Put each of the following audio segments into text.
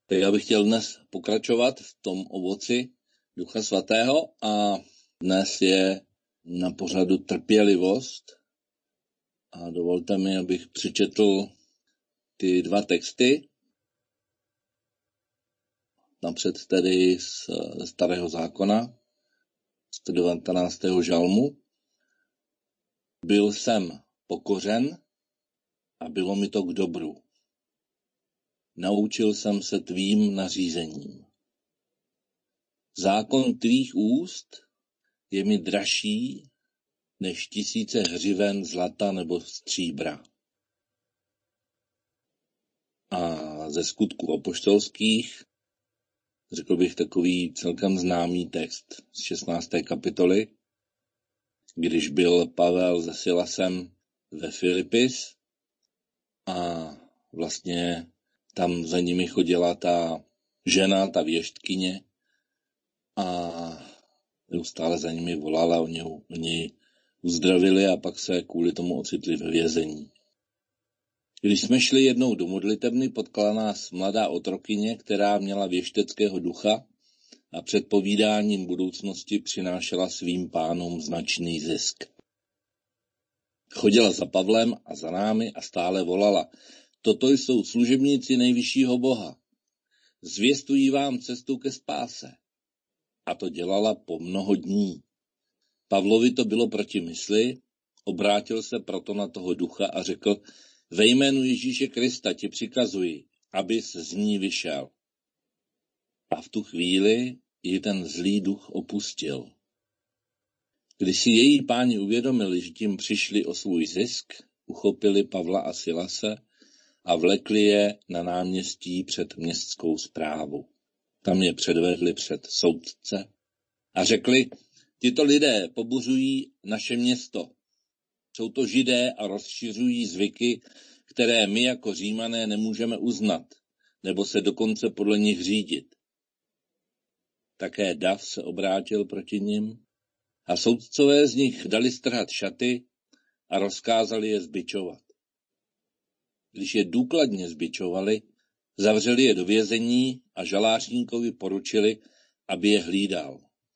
Tak já bych chtěl dnes pokračovat v tom ovoci Ducha Svatého a dnes je na pořadu trpělivost. A dovolte mi, abych přečetl ty dva texty. Napřed tedy z Starého zákona, z 19. žalmu. Byl jsem pokořen a bylo mi to k dobru. Naučil jsem se tvým nařízením. Zákon tvých úst je mi dražší než 1000 hřiven zlata nebo stříbra. A ze Skutků apoštolských řekl bych takový celkem známý text z 16. kapitoly, když byl Pavel se Silasem ve Filipis a vlastně tam za nimi chodila ta žena, ta věštkyně a neustále za nimi volala, oni uzdravili a pak se kvůli tomu ocitli ve vězení. Když jsme šli jednou do modlitebny, potkala nás mladá otrokyně, která měla věšteckého ducha a před povídáním budoucnosti přinášela svým pánům značný zisk. Chodila za Pavlem a za námi a stále volala: toto jsou služebníci nejvyššího Boha. Zvěstují vám cestu ke spáse. A to dělala po mnoho dní. Pavlovi to bylo proti mysli, obrátil se proto na toho ducha a řekl: ve jménu Ježíše Krista ti přikazuji, abys z ní vyšel. A v tu chvíli ji ten zlý duch opustil. Když si její páni uvědomili, že tím přišli o svůj zisk, uchopili Pavla a Silase a vlekli je na náměstí před městskou správu. Tam je předvedli před soudce a řekli: tyto lidé pobuřují naše město. Jsou to Židé a rozšiřují zvyky, které my jako Římané nemůžeme uznat, nebo se dokonce podle nich řídit. Také dav se obrátil proti nim a soudcové z nich dali strhat šaty a rozkázali je zbičovat. Když je důkladně zbičovali, zavřeli je do vězení a žalářníkovi poručili, aby je hlídal.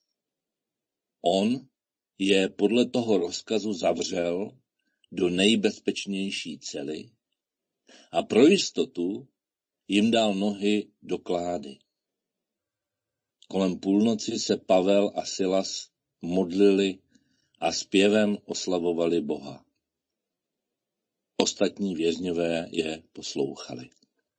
On je podle toho rozkazu zavřel do nejbezpečnější cely a pro jistotu jim dal nohy do klády. Kolem půlnoci se Pavel a Silas modlili a zpěvem oslavovali Boha. Ostatní vězňové je poslouchali.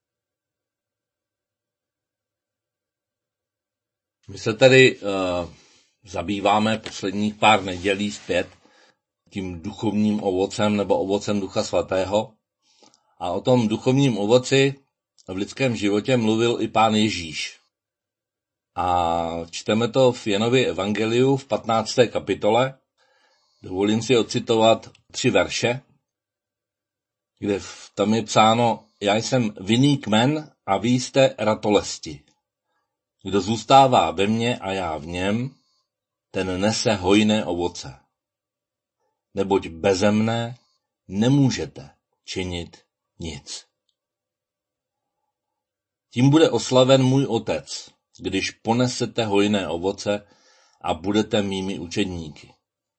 My se tady zabýváme posledních pár nedělí zpět tím duchovním ovocem nebo ovocem Ducha Svatého. A o tom duchovním ovoci v lidském životě mluvil i Pán Ježíš. A čteme to v Janově evangeliu v 15. kapitole. Dovolím si ocitovat 3 verše, kde tam je psáno: já jsem vinný kmen a vy jste ratolesti. Kdo zůstává ve mně a já v něm, ten nese hojné ovoce. Neboť beze mne nemůžete činit nic. Tím bude oslaven můj Otec, když ponesete hojné ovoce a budete mými učedníky.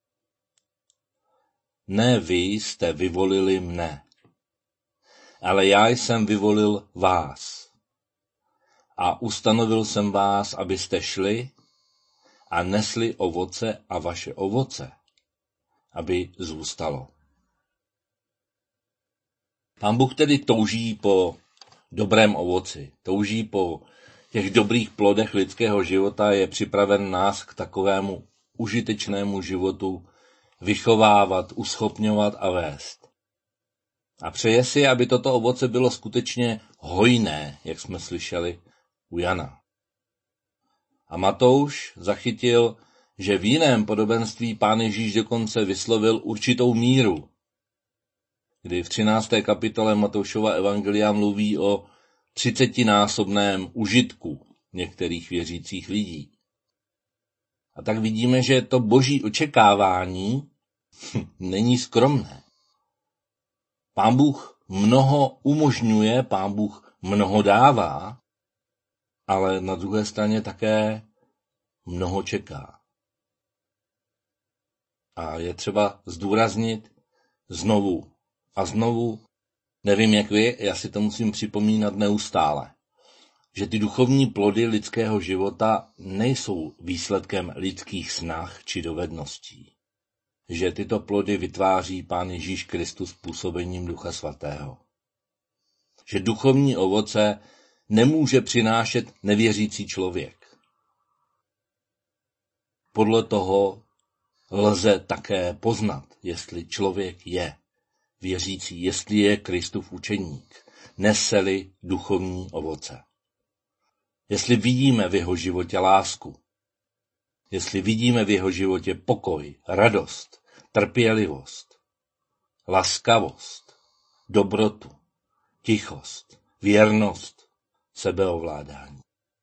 Ne vy jste vyvolili mne, ale já jsem vyvolil vás. A ustanovil jsem vás, abyste šli a nesli ovoce a vaše ovoce, aby zůstalo. Pán Bůh tedy touží po dobrém ovoci, touží po těch dobrých plodech lidského života, je připraven nás k takovému užitečnému životu vychovávat, uschopňovat a vést. A přeje si, aby toto ovoce bylo skutečně hojné, jak jsme slyšeli u Jana. A Matouš zachytil, že v jiném podobenství Pán Ježíš dokonce vyslovil určitou míru, kdy v 13. kapitole Matoušova evangelia mluví o 30násobném užitku některých věřících lidí. A tak vidíme, že to boží očekávání není skromné. Pán Bůh mnoho umožňuje, Pán Bůh mnoho dává, ale na druhé straně také mnoho čeká. A je třeba zdůraznit znovu a znovu, nevím jak vy, já si to musím připomínat neustále, že ty duchovní plody lidského života nejsou výsledkem lidských snah či dovedností. Že tyto plody vytváří Pán Ježíš Kristus působením Ducha Svatého. Že duchovní ovoce nemůže přinášet nevěřící člověk. Podle toho lze také poznat, jestli člověk je věřící, jestli je Kristův učeník, nese-li duchovní ovoce. Jestli vidíme v jeho životě lásku, jestli vidíme v jeho životě pokoj, radost, trpělivost, laskavost, dobrotu, tichost, věrnost, sebeovládání.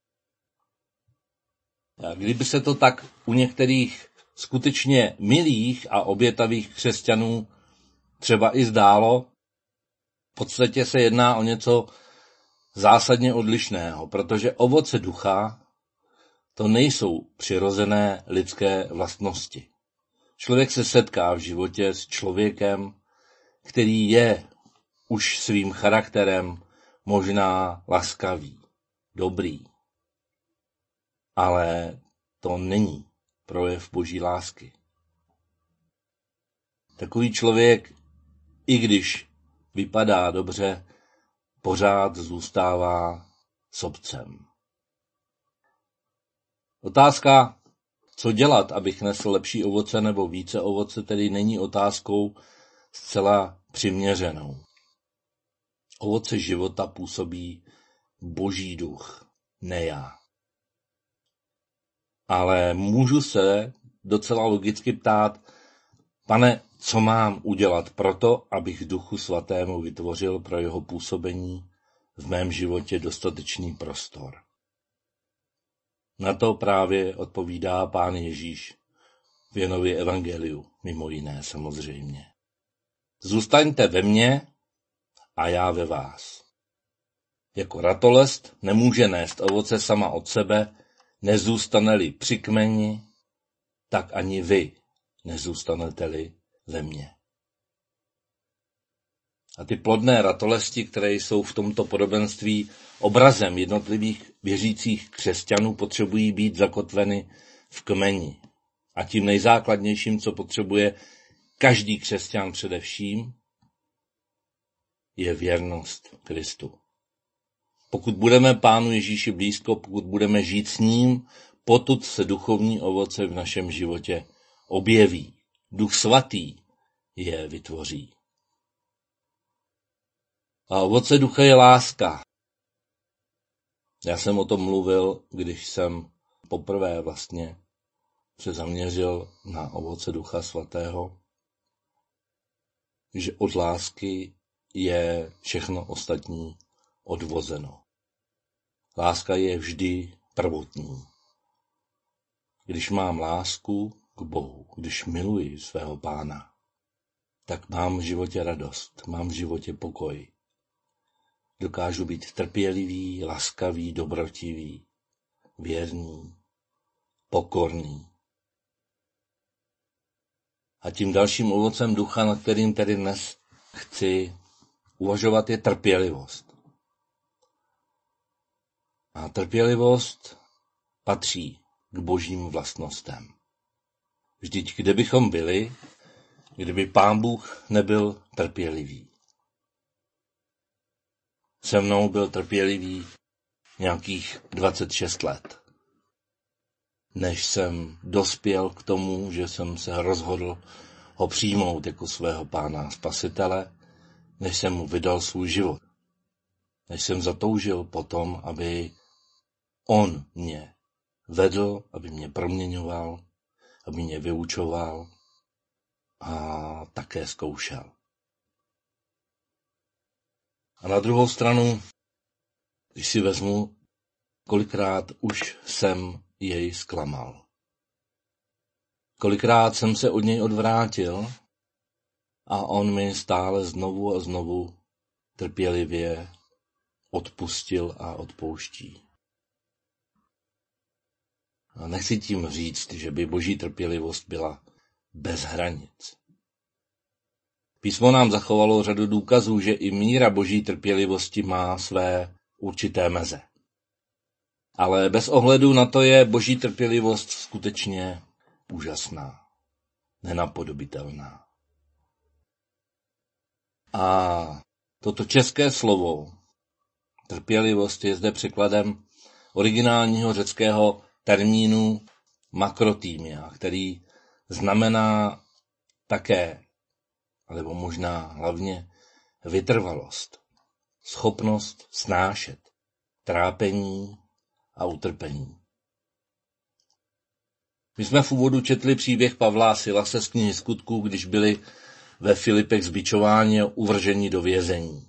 A kdyby se to tak u některých skutečně milých a obětavých křesťanů třeba i zdálo, v podstatě se jedná o něco zásadně odlišného, protože ovoce ducha to nejsou přirozené lidské vlastnosti. Člověk se setká v životě s člověkem, který je už svým charakterem možná laskavý, dobrý, ale to není projev Boží lásky. Takový člověk, i když vypadá dobře, pořád zůstává sobcem. Otázka, co dělat, abych nesl lepší ovoce nebo více ovoce, tedy není otázkou zcela přiměřenou. Ovoce života působí Boží duch, ne já. Ale můžu se docela logicky ptát, Pane, co mám udělat proto, abych Duchu Svatému vytvořil pro jeho působení v mém životě dostatečný prostor? Na to právě odpovídá Pán Ježíš v Janově evangeliu, mimo jiné samozřejmě. Zůstaňte ve mně a já ve vás. Jako ratolest nemůže nést ovoce sama od sebe, nezůstane-li při kmeni, tak ani vy nezůstanete-li ve mně. A ty plodné ratolesti, které jsou v tomto podobenství obrazem jednotlivých věřících křesťanů, potřebují být zakotveny v kmeni. A tím nejzákladnějším, co potřebuje každý křesťan především, je věrnost Kristu. Pokud budeme Pánu Ježíši blízko, pokud budeme žít s ním, potud se duchovní ovoce v našem životě objeví. Duch Svatý je vytvoří. A ovoce ducha je láska. Já jsem o tom mluvil, když jsem poprvé vlastně se zaměřil na ovoce Ducha Svatého, že od lásky je všechno ostatní odvozeno. Láska je vždy prvotní. Když mám lásku k Bohu, když miluji svého Pána, tak mám v životě radost, mám v životě pokoj. Dokážu být trpělivý, laskavý, dobrotivý, věrný, pokorný. A tím dalším ovocem ducha, nad kterým tedy dnes chci uvažovat, je trpělivost. A trpělivost patří k božím vlastnostem. Vždyť kde bychom byli, kdyby Pán Bůh nebyl trpělivý. Se mnou byl trpělivý nějakých 26 let. Než jsem dospěl k tomu, že jsem se rozhodl ho přijmout jako svého Pána a Spasitele, než jsem mu vydal svůj život. Než jsem zatoužil potom, aby on mě vedl, aby mě proměňoval, aby mě vyučoval a také zkoušel. A na druhou stranu, když si vezmu, kolikrát už jsem jej zklamal. Kolikrát jsem se od něj odvrátil a on mi stále znovu a znovu trpělivě odpustil a odpouští. A nechci tím říct, že by boží trpělivost byla bez hranic. Písmo nám zachovalo řadu důkazů, že i míra boží trpělivosti má své určité meze. Ale bez ohledu na to je boží trpělivost skutečně úžasná, nenapodobitelná. A toto české slovo trpělivost je zde překladem originálního řeckého termínu makrotýmia, který znamená také, alebo možná hlavně vytrvalost, schopnost snášet trápení a utrpení. My jsme v úvodu četli příběh Pavla a Silase z knihy Skutků, když byli ve Filipech zbičováni a uvrženi do vězení.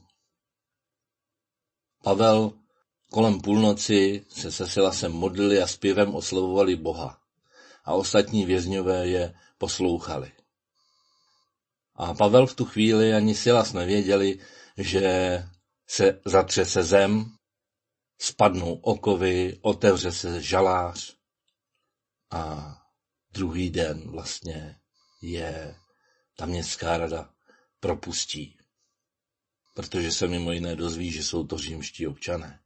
Pavel kolem půlnoci se Silasem modlili a zpěvem oslavovali Boha a ostatní vězňové je poslouchali. A Pavel v tu chvíli ani Silas nevěděli, že se zatřese zem, spadnou okovy, otevře se žalář a druhý den vlastně je ta městská rada propustí, protože se mimo jiné dozví, že jsou to římští občané.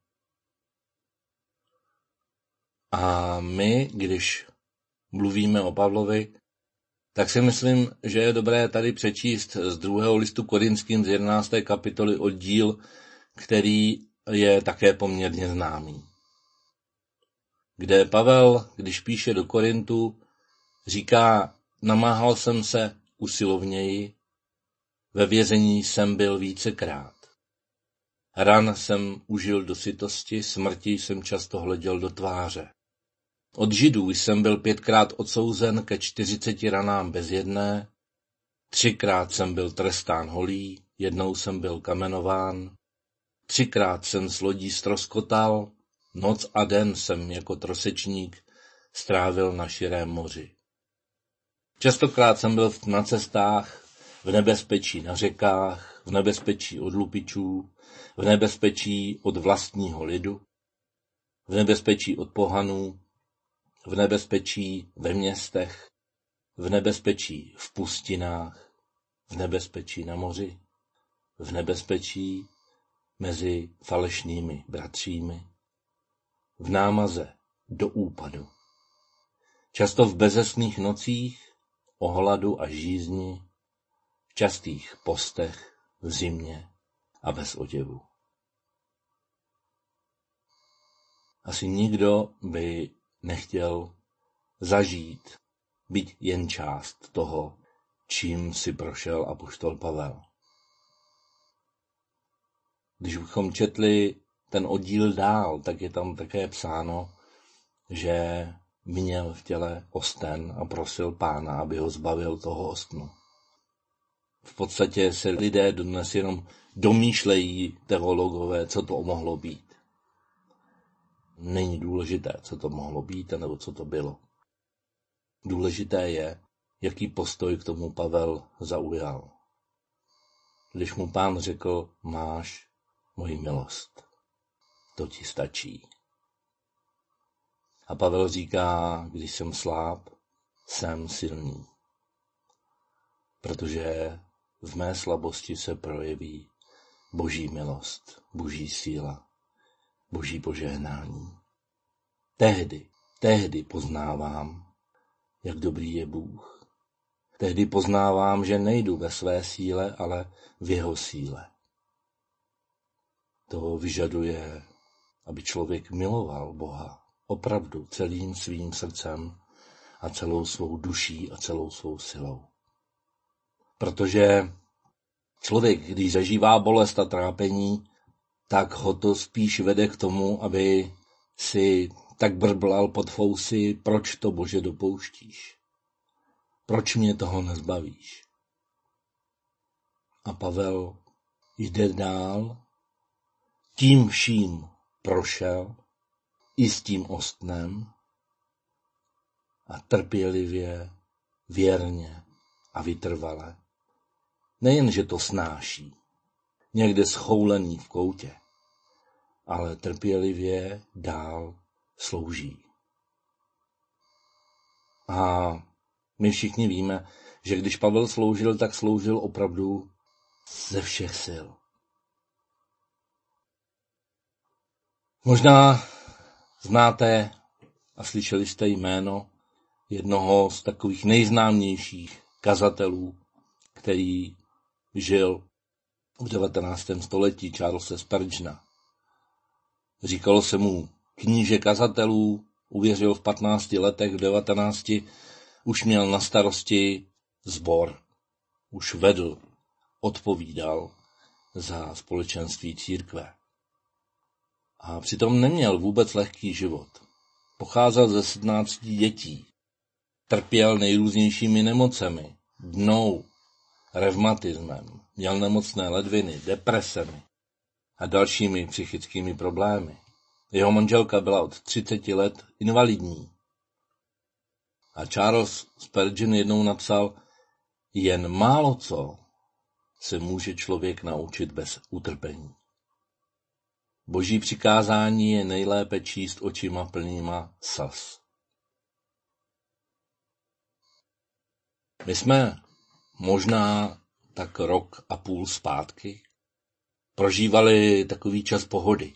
A my, když mluvíme o Pavlovi, tak si myslím, že je dobré tady přečíst z 2. listu Korinským z 11. kapitoly oddíl, který je také poměrně známý. Kde Pavel, když píše do Korintu, říká, namáhal jsem se usilovněji, ve vězení jsem byl vícekrát. Ran jsem užil do sytosti, smrti jsem často hleděl do tváře. Od Židů jsem byl 5krát odsouzen ke 40 ranám bez jedné, 3krát jsem byl trestán holí, jednou jsem byl kamenován, 3krát jsem s lodí ztroskotal, noc a den jsem jako trosečník strávil na širém moři. Častokrát jsem byl na cestách, v nebezpečí na řekách, v nebezpečí od lupičů, v nebezpečí od vlastního lidu, v nebezpečí od pohanů, v nebezpečí ve městech, v nebezpečí v pustinách, v nebezpečí na moři, v nebezpečí mezi falešnými bratřími, v námaze do úpadu. Často v bezesných nocích, o hladu a žízni, v častých postech, v zimě a bez oděvu. Asi nikdo by nechtěl zažít, byť jen část toho, čím si prošel apoštol Pavel. Když bychom četli ten oddíl dál, tak je tam také psáno, že měl v těle osten a prosil Pána, aby ho zbavil toho ostnu. V podstatě se lidé dnes jenom domýšlejí teologové, co to mohlo být. Není důležité, co to mohlo být, nebo co to bylo. Důležité je, jaký postoj k tomu Pavel zaujal. Když mu Pán řekl, máš moji milost, to ti stačí. A Pavel říká, když jsem sláb, jsem silný. Protože v mé slabosti se projeví boží milost, boží síla, boží požehnání. Tehdy poznávám, jak dobrý je Bůh. Tehdy poznávám, že nejdu ve své síle, ale v jeho síle. To vyžaduje, aby člověk miloval Boha opravdu celým svým srdcem a celou svou duší a celou svou silou. Protože člověk, když zažívá bolest a trápení, tak ho to spíš vede k tomu, aby si tak brblal pod fousy, proč to, Bože, dopouštíš? Proč mě toho nezbavíš? A Pavel jde dál, tím vším prošel, i s tím ostnem a trpělivě, věrně a vytrvale. Nejen, že to snáší, někde schoulený v koutě, ale trpělivě dál slouží. A my všichni víme, že když Pavel sloužil, tak sloužil opravdu ze všech sil. Možná znáte a slyšeli jste jméno jednoho z takových nejznámějších kazatelů, který žil v 19. století, Charlesa Spurgeona. Říkalo se mu kníže kazatelů, uvěřil v 15 letech, v 19 už měl na starosti sbor, už vedl, odpovídal za společenství církve. A přitom neměl vůbec lehký život. Pocházel ze 17 dětí, trpěl nejrůznějšími nemocemi, dnou, revmatismem, měl nemocné ledviny, depresemi a dalšími psychickými problémy. Jeho manželka byla od 30 let invalidní. A Charles Spurgeon jednou napsal, jen málo co se může člověk naučit bez utrpení. Boží přikázání je nejlépe číst očima plnýma slz. My jsme možná tak rok a půl zpátky prožívali takový čas pohody.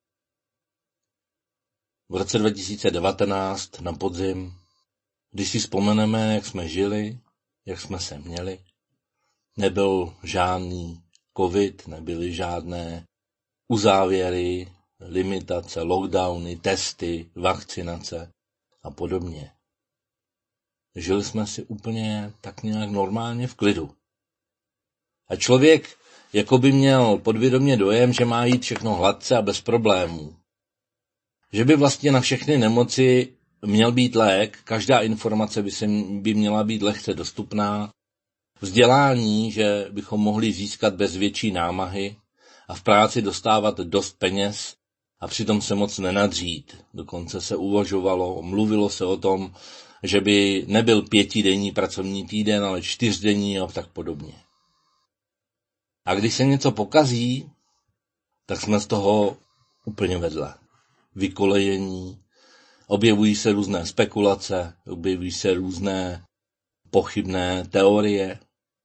V roce 2019 na podzim, když si vzpomeneme, jak jsme žili, jak jsme se měli, nebyl žádný covid, nebyly žádné uzávěry, limitace, lockdowny, testy, vakcinace a podobně. Žili jsme si úplně tak nějak normálně v klidu. A člověk jako by měl podvědomě dojem, že má jít všechno hladce a bez problémů. Že by vlastně na všechny nemoci měl být lék, každá informace by měla být lehce dostupná, vzdělání, že bychom mohli získat bez větší námahy a v práci dostávat dost peněz a přitom se moc nenadřít. Dokonce se uvažovalo, mluvilo se o tom, že by nebyl 5denní pracovní týden, ale 4denní a tak podobně. A když se něco pokazí, tak jsme z toho úplně vedle. Vykolejení, objevují se různé spekulace, objevují se různé pochybné teorie.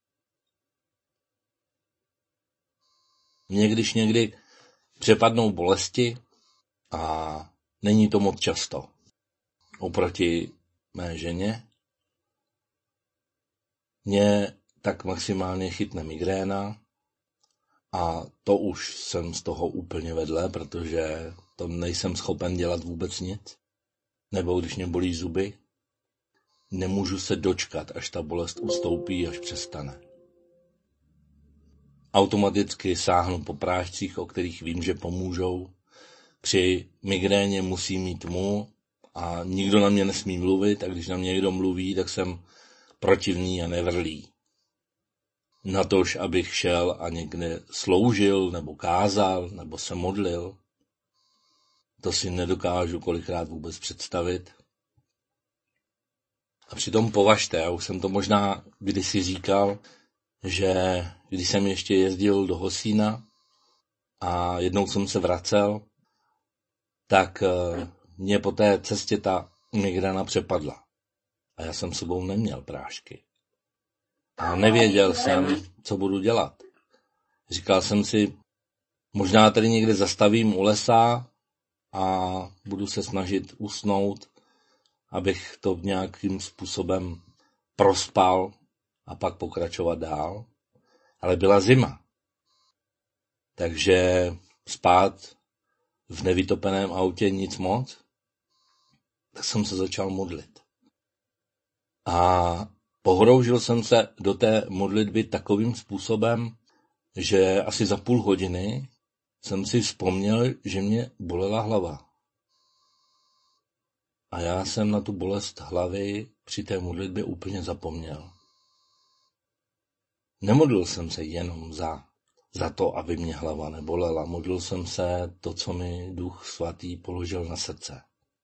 Když někdy přepadnou bolesti a není to moc často. Oproti mé ženě mě tak maximálně chytne migréna a to už jsem z toho úplně vedle, protože to nejsem schopen dělat vůbec nic. Nebo když mě bolí zuby, nemůžu se dočkat, až ta bolest ustoupí, až přestane. Automaticky sáhnu po prášcích, o kterých vím, že pomůžou. Při migréně musím mít tmu a nikdo na mě nesmí mluvit, a když na mě někdo mluví, tak jsem protivný a nevrlý. Natož, abych šel a někde sloužil, nebo kázal, nebo se modlil, to si nedokážu kolikrát vůbec představit. A přitom považte, já už jsem to možná kdysi říkal, že když jsem ještě jezdil do Hosína a jednou jsem se vracel, tak mě po té cestě ta migréna přepadla. A já jsem s sebou neměl prášky. A nevěděl jsem, co budu dělat. Říkal jsem si, možná tady někde zastavím u lesa a budu se snažit usnout, abych to nějakým způsobem prospal a pak pokračovat dál. Ale byla zima. Takže spát v nevytopeném autě nic moc. Tak jsem se začal modlit. A pohroužil jsem se do té modlitby takovým způsobem, že asi za půl hodiny jsem si vzpomněl, že mě bolela hlava. A já jsem na tu bolest hlavy při té modlitbě úplně zapomněl. Nemodlil jsem se jenom za to, aby mě hlava nebolela. Modlil jsem se to, co mi Duch Svatý položil na srdce.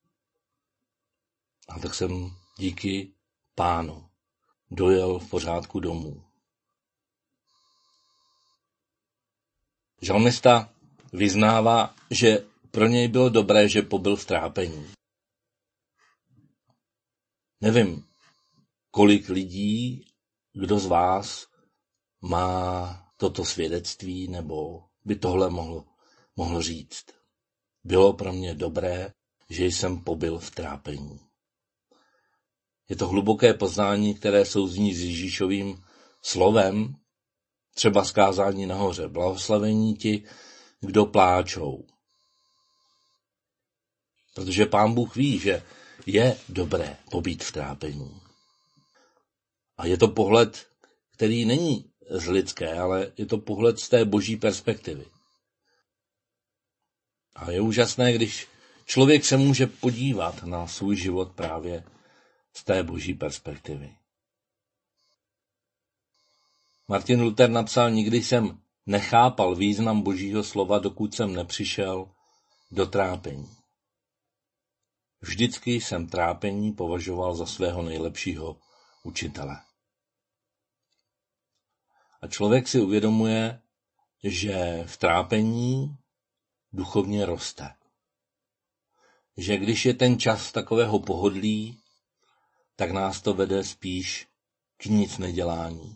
A tak jsem díky Pánu dojel v pořádku domů. Žalmista vyznává, že pro něj bylo dobré, že pobyl v trápení. Nevím, kolik lidí, kdo z vás má toto svědectví, nebo by tohle mohl říct. Bylo pro mě dobré, že jsem pobyl v trápení. Je to hluboké poznání, které souzní s Ježíšovým slovem, třeba zkázání nahoře. Blahoslavení ti, kdo pláčou. Protože Pán Bůh ví, že je dobré pobýt v trápení. A je to pohled, který není z lidské, ale je to pohled z té boží perspektivy. A je úžasné, když člověk se může podívat na svůj život právě z té boží perspektivy. Martin Luther napsal, nikdy jsem nechápal význam božího slova, dokud jsem nepřišel do trápení. Vždycky jsem trápení považoval za svého nejlepšího učitele. A člověk si uvědomuje, že v trápení duchovně roste. Že když je ten čas takového pohodlí, tak nás to vede spíš k nic nedělání.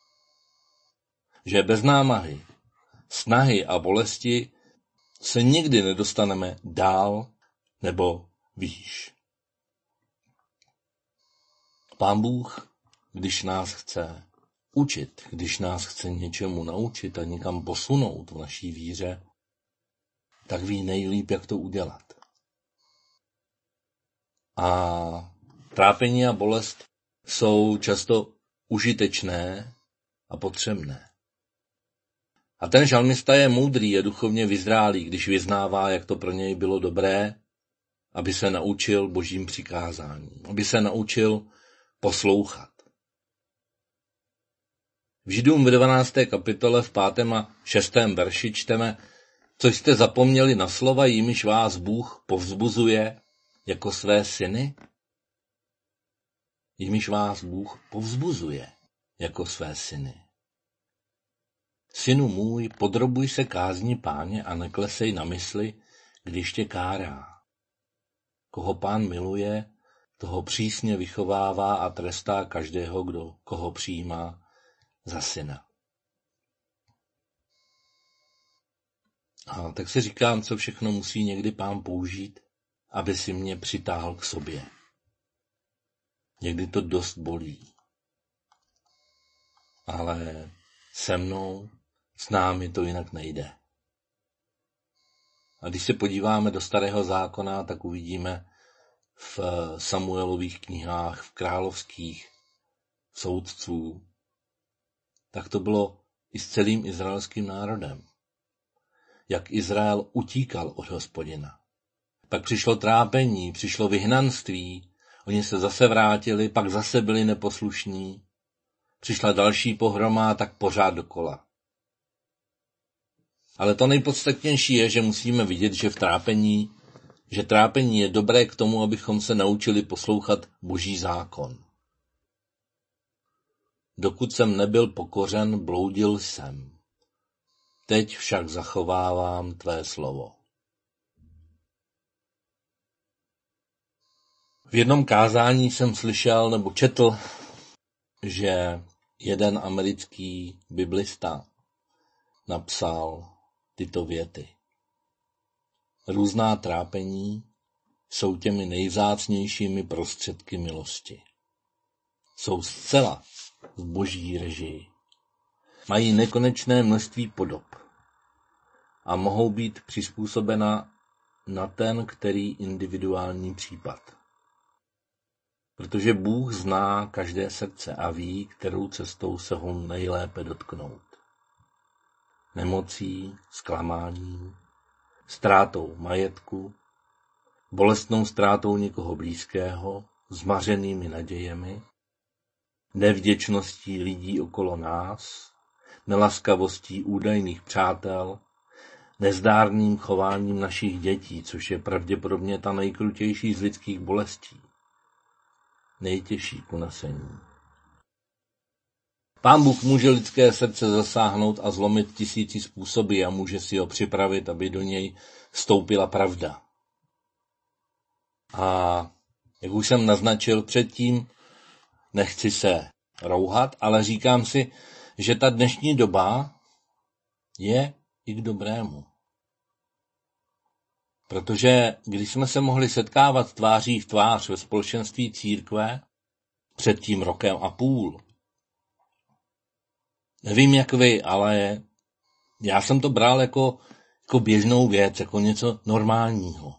Že bez námahy, snahy a bolesti se nikdy nedostaneme dál nebo výš. Pán Bůh, když nás chce učit, když nás chce něčemu naučit a někam posunout v naší víře, tak ví nejlíp, jak to udělat. A trápení a bolest jsou často užitečné a potřebné. A ten žalmista je moudrý, je duchovně vyzrálý, když vyznává, jak to pro něj bylo dobré, aby se naučil božím přikázáním, aby se naučil poslouchat. V Židům v 12. kapitole v 5. a 6. verši čteme, co jste zapomněli na slova, jimiž vás Bůh povzbuzuje jako své syny? Jimiž vás Bůh povzbuzuje jako své syny. Synu můj, podrobuj se kázni Páně a neklesej na mysli, když tě kárá. Koho Pán miluje, toho přísně vychovává a trestá každého, koho přijímá za syna. A tak si říkám, co všechno musí někdy Pán použít, aby si mě přitáhl k sobě. Někdy to dost bolí. Ale se mnou, s námi to jinak nejde. A když se podíváme do Starého zákona, tak uvidíme v Samuelových knihách, v královských, soudců, tak to bylo i s celým izraelským národem. Jak Izrael utíkal od Hospodina. Pak přišlo trápení, přišlo vyhnanství, oni se zase vrátili, pak zase byli neposlušní. Přišla další pohroma, tak pořád dokola. Ale to nejpodstatnější je, že musíme vidět, že trápení je dobré k tomu, abychom se naučili poslouchat Boží zákon. Dokud jsem nebyl pokořen, bloudil jsem. Teď však zachovávám tvé slovo. V jednom kázání jsem slyšel nebo četl, že jeden americký biblista napsal tyto věty. Různá trápení jsou těmi nejvzácnějšími prostředky milosti. Jsou zcela v boží režii. Mají nekonečné množství podob a mohou být přizpůsobena na ten, který individuální případ. Protože Bůh zná každé srdce a ví, kterou cestou se ho nejlépe dotknout. Nemocí, zklamáním, ztrátou majetku, bolestnou ztrátou někoho blízkého, zmařenými nadějemi, nevděčností lidí okolo nás, nelaskavostí údajných přátel, nezdárným chováním našich dětí, což je pravděpodobně ta nejkrutější z lidských bolestí, nejtěžší k unesení. Pán Bůh může lidské srdce zasáhnout a zlomit 1000 způsoby a může si ho připravit, aby do něj vstoupila pravda. A jak už jsem naznačil předtím, nechci se rouhat, ale říkám si, že ta dnešní doba je i k dobrému. Protože když jsme se mohli setkávat tváří v tvář ve společenství církve před tím rokem a půl, nevím jak vy, ale já jsem to bral jako běžnou věc, jako něco normálního.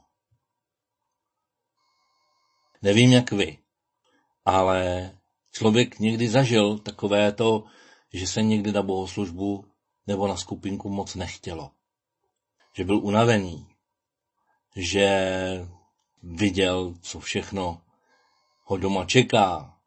Nevím jak vy, ale člověk někdy zažil takové to, že se někdy na bohoslužbu nebo na skupinku moc nechtělo. Že byl unavený, že viděl, co všechno ho doma čeká.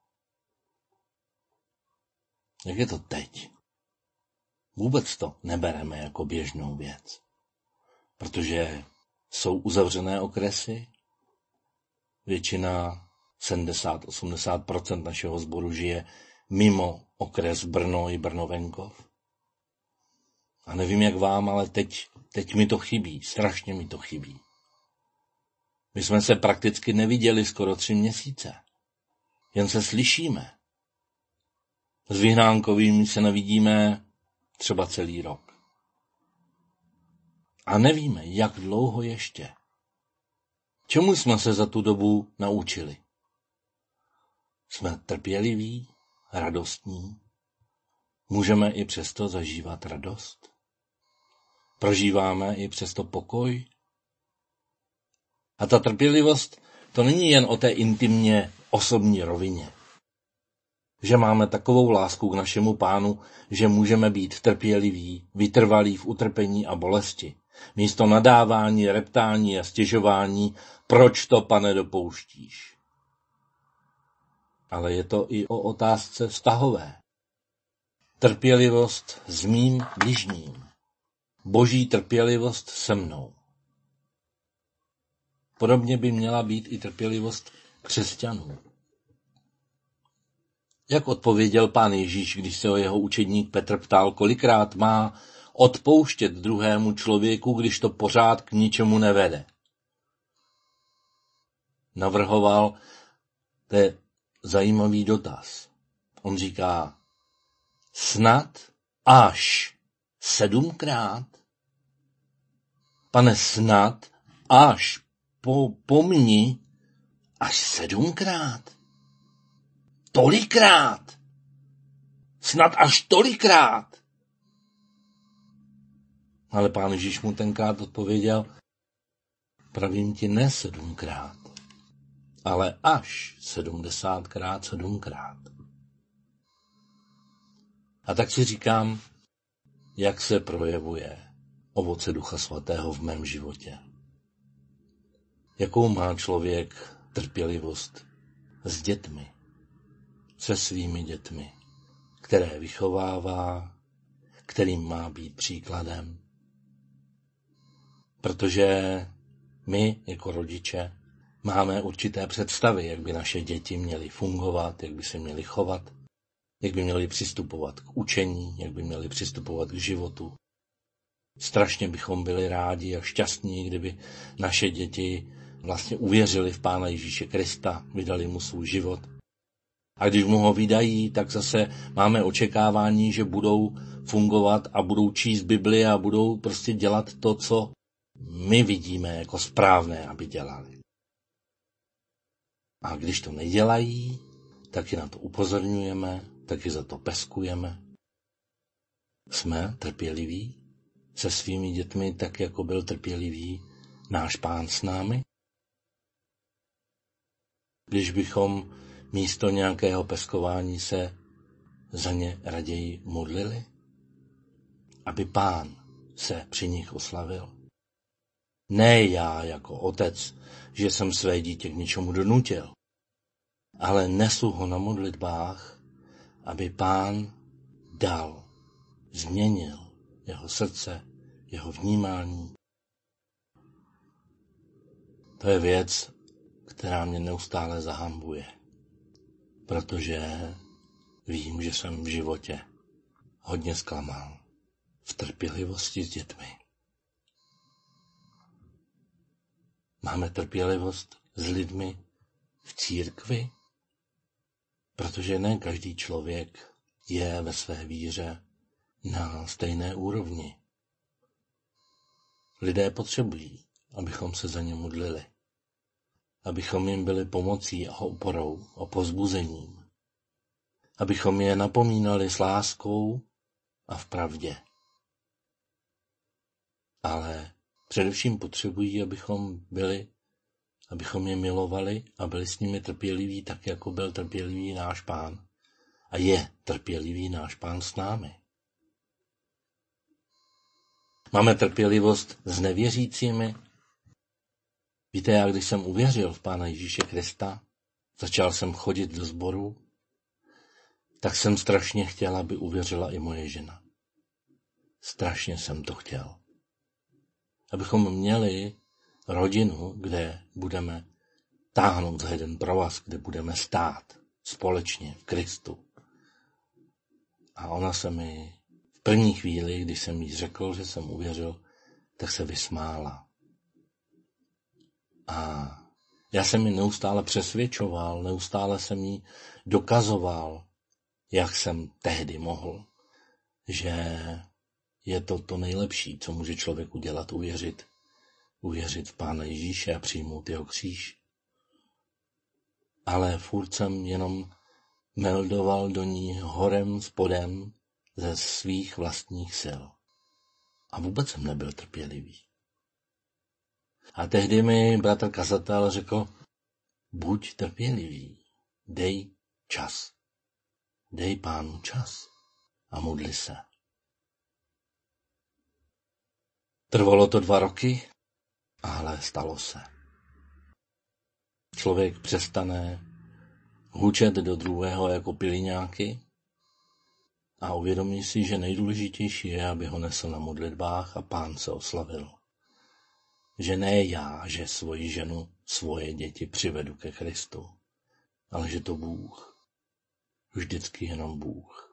Jak je to teď? Vůbec to nebereme jako běžnou věc, protože jsou uzavřené okresy, většina 70-80% našeho sboru žije mimo okres Brno i Brno-venkov. A nevím jak vám, ale teď mi to chybí, strašně mi to chybí. My jsme se prakticky neviděli skoro 3 měsíce. Jen se slyšíme. S Vyhnánkovými se nevidíme třeba celý rok. A nevíme, jak dlouho ještě. Čemu jsme se za tu dobu naučili? Jsme trpěliví, radostní. Můžeme i přesto zažívat radost? Prožíváme i přesto pokoj? A ta trpělivost, to není jen o té intimně osobní rovině. Že máme takovou lásku k našemu Pánu, že můžeme být trpěliví, vytrvalí v utrpení a bolesti. Místo nadávání, reptání a stěžování, proč to, Pane, dopouštíš? Ale je to i o otázce vztahové. Trpělivost s mým bližním. Boží trpělivost se mnou. Podobně by měla být i trpělivost křesťanů. Jak odpověděl Pán Ježíš, když se ho jeho učedník Petr ptal, kolikrát má odpouštět druhému člověku, když to pořád k ničemu nevede? Navrhoval, to je zajímavý dotaz. On říká, snad až 7krát? Pane, snad až pomni až 7krát? Tolikrát? Snad až tolikrát? Ale Pán Ježíš mu tenkrát odpověděl, pravím ti ne 7krát, ale až 70krát 7krát. A tak si říkám, jak se projevuje ovoce Ducha Svatého v mém životě. Jakou má člověk trpělivost s dětmi, se svými dětmi, které vychovává, kterým má být příkladem. Protože my, jako rodiče, máme určité představy, jak by naše děti měly fungovat, jak by se měly chovat, jak by měly přistupovat k učení, jak by měly přistupovat k životu. Strašně bychom byli rádi a šťastní, kdyby naše děti vlastně uvěřili v Pána Ježíše Krista, vydali mu svůj život. A když mu ho vydají, tak zase máme očekávání, že budou fungovat a budou číst Bibli a budou prostě dělat to, co my vidíme jako správné, aby dělali. A když to nedělají, taky na to upozorňujeme, taky za to peskujeme. Jsme trpěliví se svými dětmi, tak jako byl trpělivý náš Pán s námi? Když bychom místo nějakého peskování se za ně raději modlili, aby Pán se při nich oslavil. Ne já jako otec, že jsem své dítě k něčemu donutil, ale nesu ho na modlitbách, aby Pán dal, změnil jeho srdce, jeho vnímání. To je věc, která mě neustále zahambuje, protože vím, že jsem v životě hodně zklamal v trpělivosti s dětmi. Máme trpělivost s lidmi v církvi? Protože ne každý člověk je ve své víře na stejné úrovni. Lidé potřebují, abychom se za ně modlili, abychom jim byli pomocí a oporou a povzbuzením, abychom je napomínali s láskou a v pravdě. Ale především potřebují, abychom je milovali a byli s nimi trpěliví, tak jako byl trpělivý náš Pán. A je trpělivý náš Pán s námi. Máme trpělivost s nevěřícími. Víte, já když jsem uvěřil v Pána Ježíše Krista, začal jsem chodit do sboru, tak jsem strašně chtěl, aby uvěřila i moje žena. Strašně jsem to chtěl. Abychom měli rodinu, kde budeme táhnout za jeden provaz, kde budeme stát společně v Kristu. A ona se mi v první chvíli, když jsem jí řekl, že jsem uvěřil, tak se vysmála. A já jsem ji neustále přesvědčoval, neustále jsem jí dokazoval, jak jsem tehdy mohl, že je to nejlepší, co může člověk udělat, uvěřit v Pána Ježíše a přijmout jeho kříž. Ale furt jsem jenom meldoval do ní horem spodem ze svých vlastních sil. A vůbec jsem nebyl trpělivý. A tehdy mi bratr kazatel řekl, buď trpělivý, dej čas. Dej Pánu čas a modli se. Trvalo to 2 roky, ale stalo se. Člověk přestane hučet do druhého jako piliňáky a uvědomí si, že nejdůležitější je, aby ho nesl na modlitbách a Pán se oslavil. Že ne já, že svoji ženu, svoje děti přivedu ke Kristu, ale že to Bůh. Vždycky jenom Bůh.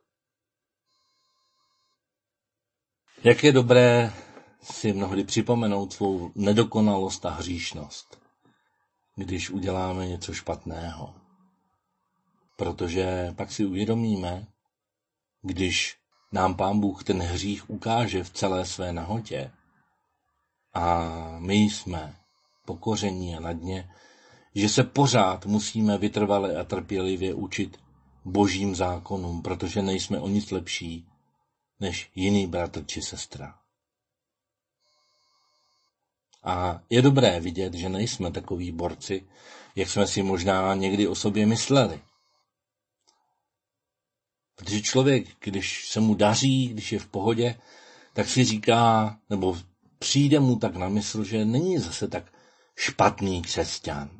Jak je dobré si mnohdy připomenout svou nedokonalost a hříšnost, když uděláme něco špatného. Protože pak si uvědomíme, když nám Pán Bůh ten hřích ukáže v celé své nahotě a my jsme pokoření a na dně, že se pořád musíme vytrvale a trpělivě učit Božím zákonům, protože nejsme o nic lepší než jiný bratr či sestra. A je dobré vidět, že nejsme takoví borci, jak jsme si možná někdy o sobě mysleli. Protože člověk, když se mu daří, když je v pohodě, tak si říká, nebo přijde mu tak na mysl, že není zase tak špatný křesťan.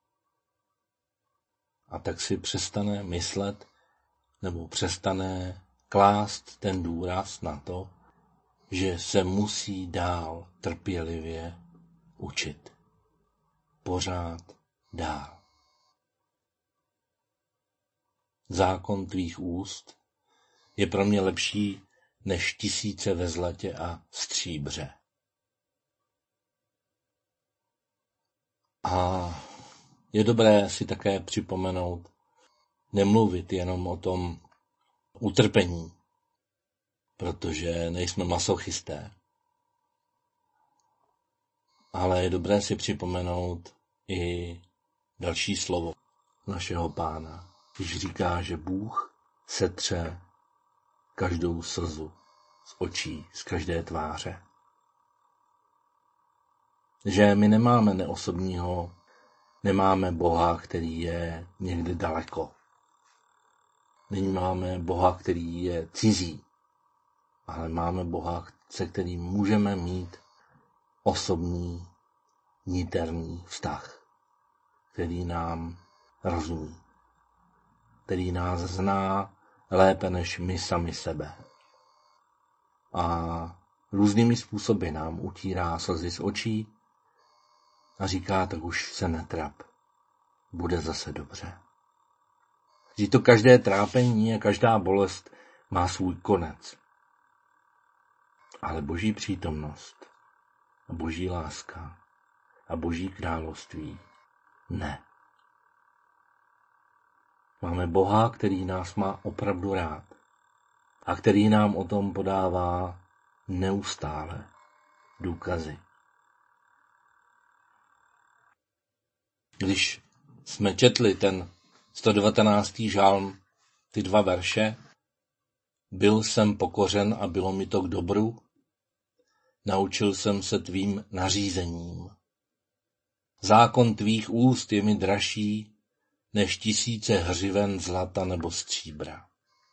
A tak si přestane myslet, nebo přestane klást ten důraz na to, že se musí dál trpělivě učit. Pořád dál. Zákon tvých úst je pro mě lepší než 1000 ve zlatě a stříbře. A je dobré si také připomenout, nemluvit jenom o tom utrpení, protože nejsme masochisté. Ale je dobré si připomenout i další slovo našeho Pána, když říká, že Bůh setře každou slzu z očí, z každé tváře. Že my nemáme neosobního, nemáme Boha, který je někde daleko. Nemáme Boha, který je cizí, ale máme Boha, se kterým můžeme mít osobní, niterný vztah, který nám rozumí, který nás zná lépe než my sami sebe. A různými způsoby nám utírá slzy z očí a říká, tak už se netrap, bude zase dobře. Že to každé trápení a každá bolest má svůj konec. Ale Boží přítomnost a Boží láska a Boží království ne. Máme Boha, který nás má opravdu rád a který nám o tom podává neustále důkazy. Když jsme četli ten 119. žálm, ty 2 verše, byl jsem pokořen a bylo mi to k dobru, naučil jsem se tvým nařízením. Zákon tvých úst je mi dražší než 1000 hřiven zlata nebo stříbra.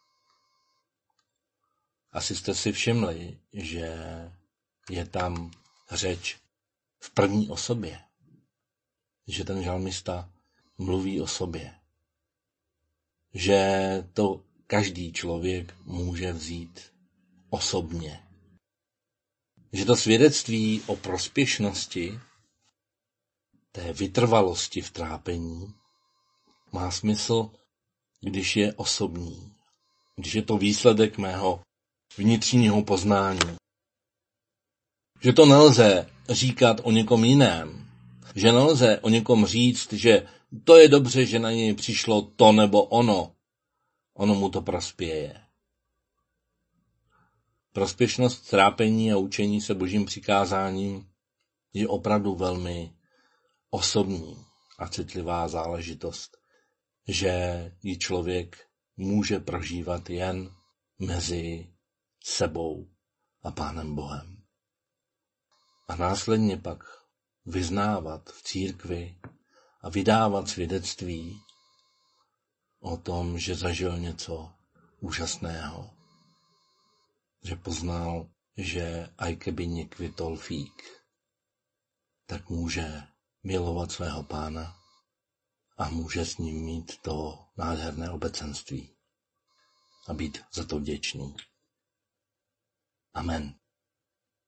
Asi jste si všimli, že je tam řeč v první osobě, že ten žalmista mluví o sobě, že to každý člověk může vzít osobně, že to svědectví o prospěšnosti, té vytrvalosti v trápení, má smysl, když je osobní, když je to výsledek mého vnitřního poznání. Že to nelze říkat o někom jiném, že nelze o někom říct, že to je dobře, že na něj přišlo to nebo ono mu to prospěje. Prospěšnost trápení a učení se Božím přikázáním je opravdu velmi osobní a citlivá záležitost, že ji člověk může prožívat jen mezi sebou a Pánem Bohem. A následně pak vyznávat v církvi a vydávat svědectví o tom, že zažil něco úžasného, že poznal, že aj keby nekvitol fík, tak může milovat svého Pána a může s ním mít to nádherné obecenství a být za to vděčný. Amen.